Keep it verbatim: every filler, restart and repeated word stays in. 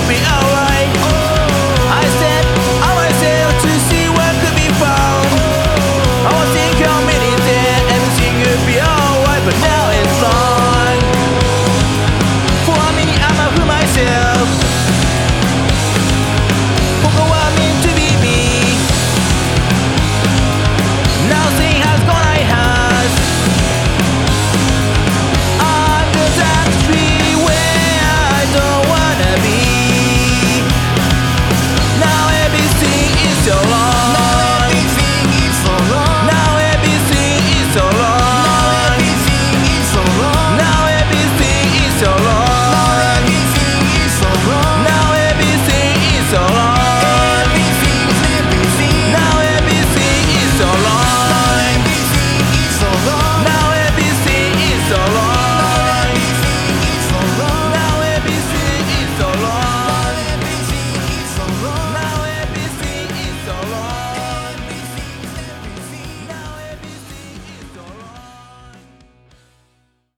you'll be alright. I set on myself to see what could be found. I was thinking how many there, everything would be alright, but now it's wrong. For me, I'm out for myself.